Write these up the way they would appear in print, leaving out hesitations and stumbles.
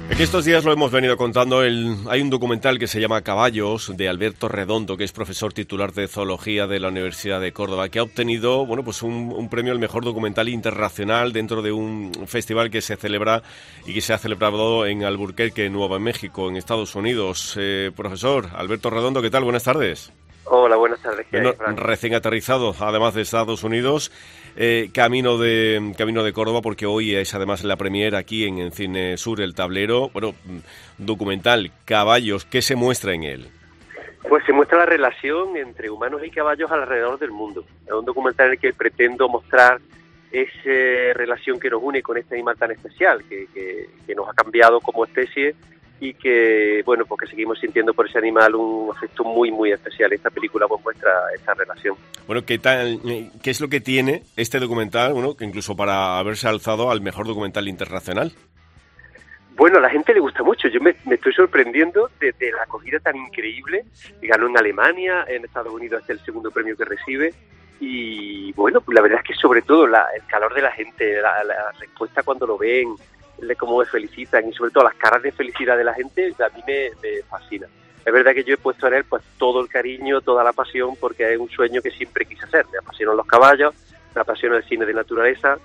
Aquí estos días lo hemos venido contando, hay un documental que se llama Caballos, de Alberto Redondo, que es profesor titular de Zoología de la Universidad de Córdoba, que ha obtenido pues un premio al mejor documental internacional dentro de un festival que se celebra y que se ha celebrado en Albuquerque, Nuevo México, en Estados Unidos. Profesor Alberto Redondo, ¿qué tal? Buenas tardes. Hola, buenas tardes. Bueno, recién aterrizado, además de Estados Unidos, camino de Córdoba, porque hoy es además la premiere aquí en Cine Sur, El Tablero. Bueno, documental, Caballos, ¿qué se muestra en él? Pues se muestra la relación entre humanos y caballos alrededor del mundo. Es un documental en el que pretendo mostrar esa relación que nos une con este animal tan especial, que nos ha cambiado como especie y que, bueno, porque seguimos sintiendo por ese animal un afecto muy, muy especial. Esta película pues muestra esa relación. Bueno, ¿qué es lo que tiene este documental, que incluso para haberse alzado al mejor documental internacional? Bueno, a la gente le gusta mucho. Yo me estoy sorprendiendo de la acogida tan increíble. Ganó en Alemania, en Estados Unidos este es el segundo premio que recibe. Y bueno, pues la verdad es que sobre todo el calor de la gente, la respuesta cuando lo ven, cómo me felicitan y sobre todo las caras de felicidad de la gente, a mí me fascina. Es verdad que yo he puesto en él pues todo el cariño, toda la pasión, porque es un sueño que siempre quise hacer. Me apasionan los caballos, me apasiona el cine de naturaleza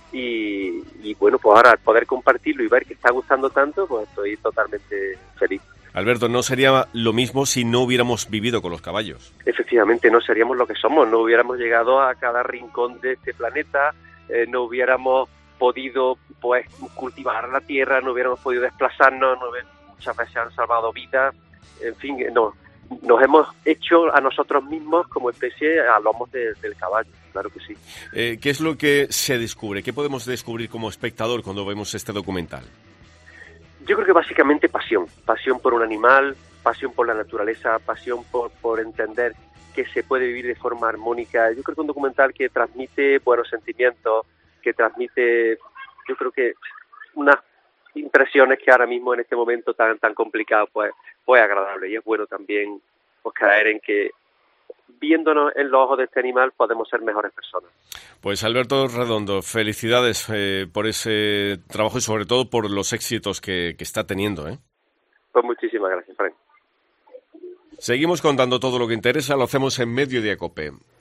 y bueno, pues ahora al poder compartirlo y ver que está gustando tanto, pues estoy totalmente feliz. Alberto, no sería lo mismo si no hubiéramos vivido con los caballos. Efectivamente, no seríamos lo que somos, no hubiéramos llegado a cada rincón de este planeta, no hubiéramos podido pues cultivar la tierra, no hubiéramos podido desplazarnos, muchas veces han salvado vidas, en fin, nos hemos hecho a nosotros mismos como especie a lomos del caballo, claro que sí. ¿Qué es lo que se descubre? ¿Qué podemos descubrir como espectador cuando vemos este documental? Yo creo que básicamente pasión por un animal, pasión por la naturaleza, pasión por entender que se puede vivir de forma armónica. Yo creo que un documental que transmite buenos sentimientos, que transmite, yo creo que unas impresiones que ahora mismo en este momento tan complicado, pues agradable. Y es bueno también pues caer en que viéndonos en los ojos de este animal podemos ser mejores personas. Pues Alberto Redondo, felicidades por ese trabajo y sobre todo por los éxitos que está teniendo. Pues muchísimas gracias, Frank. Seguimos contando todo lo que interesa, lo hacemos en Mediodía Cope.